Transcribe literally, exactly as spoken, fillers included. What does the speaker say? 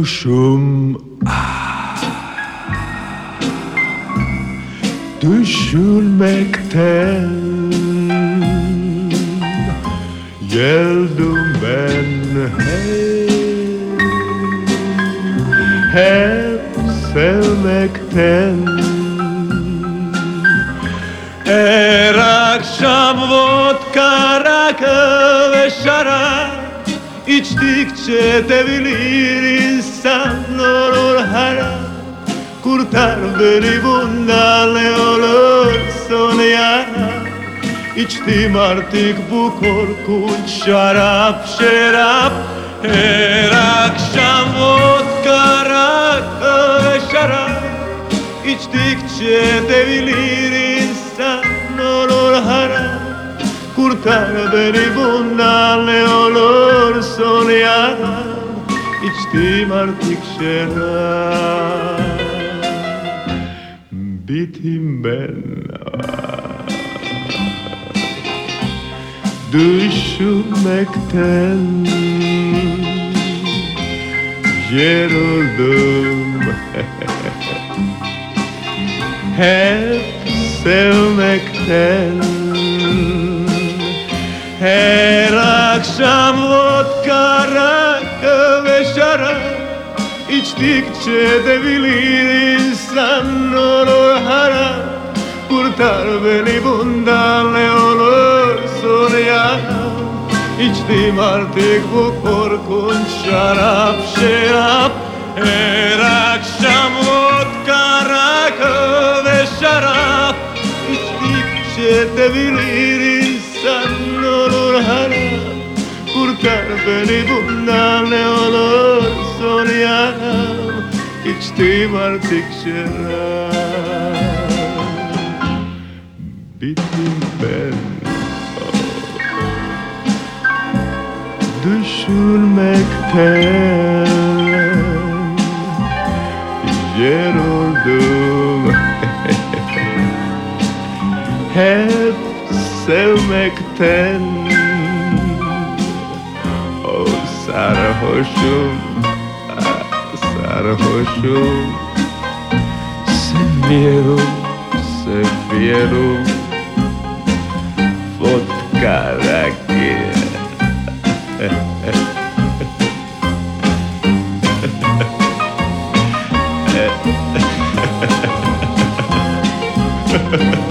sarhoşum, ah, düşünmekten. Geldim ben hey, hep sevmekten. Her akşam vodka, rakı ve şarap İçtikçe devilir insan, olur harap. Kurtar beni bundan, ne olursun yarab. İçtim artık bu korkunç şarap şarap. Her akşam vodka, rakı ve şarap İçtikçe devilir insan, olur harap. Kurtar beni bundan, ne olursun yarab. İçtim artık şarap. Bitim ben, düşünmekten. Yoruldum hep sevmekten. Her akşam vodka, rakı ve şarap İçtikçe devilir insan, olur harap. Kurtar beni bundan, ne olursun yarab. İçtim artık bu korkunç şarap şarap. Her akşam vodka, rakı ve şarap İçtikçe devilir insan, olur harap. Kurtar beni bundan, ne olursun yarab. İçtim artık şarap. Bittim ben, düşünmekten. Yoruldum hep sevmekten. Oh sarhoşum, ah, sarhoşum. Seviyorum, seviyorum vodka, rakı. Ha ha ha.